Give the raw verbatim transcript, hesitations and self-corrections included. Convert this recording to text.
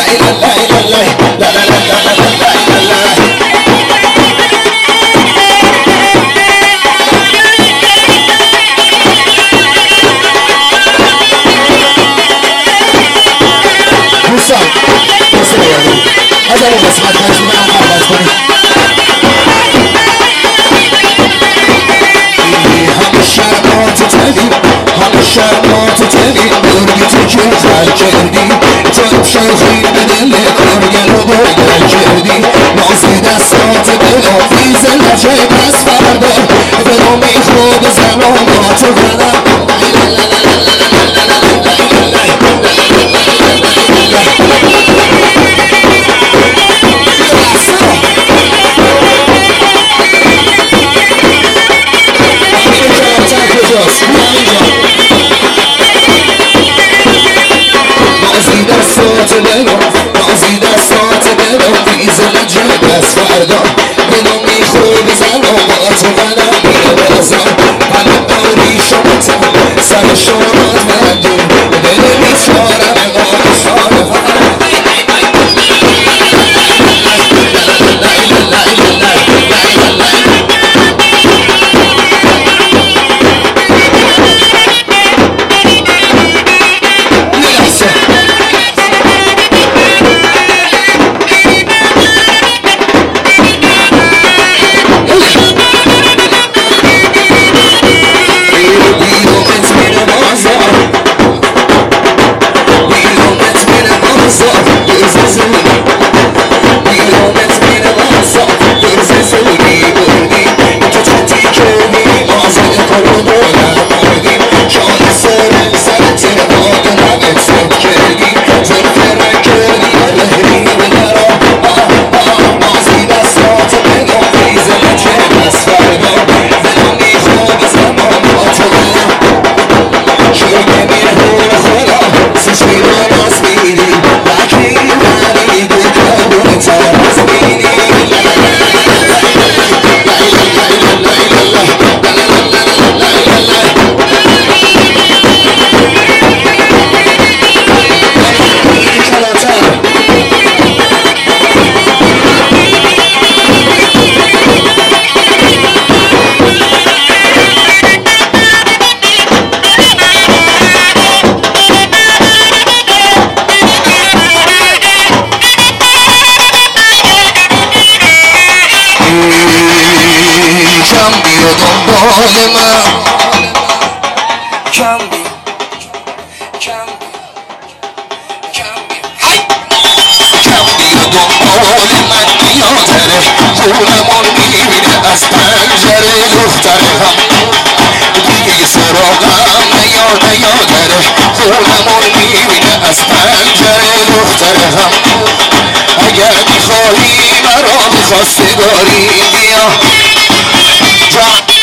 شرمات تنی برگی که خل کردی تو شوخی به دل کارگل و باید کردی نازی دستات به آفیز لجه پس فردار به نامی خوب زنامات و قدم نازی دستات دلم فیز لجه بس فردا دلم میخوری زنامات و قدم میره بازم قلب داری شمتم سر شمات مردم دل میچارم اقام شاره فقط دنبال من کم بی کم بی کم بی کم بی دنبال من میادره خونمون میبینه از پنجره دختره هم دیگه سراغم نیاد نیادره خونمون میبینه از پنجره دختره هم اگر میخواهی مرا میخواسته داری بیا جان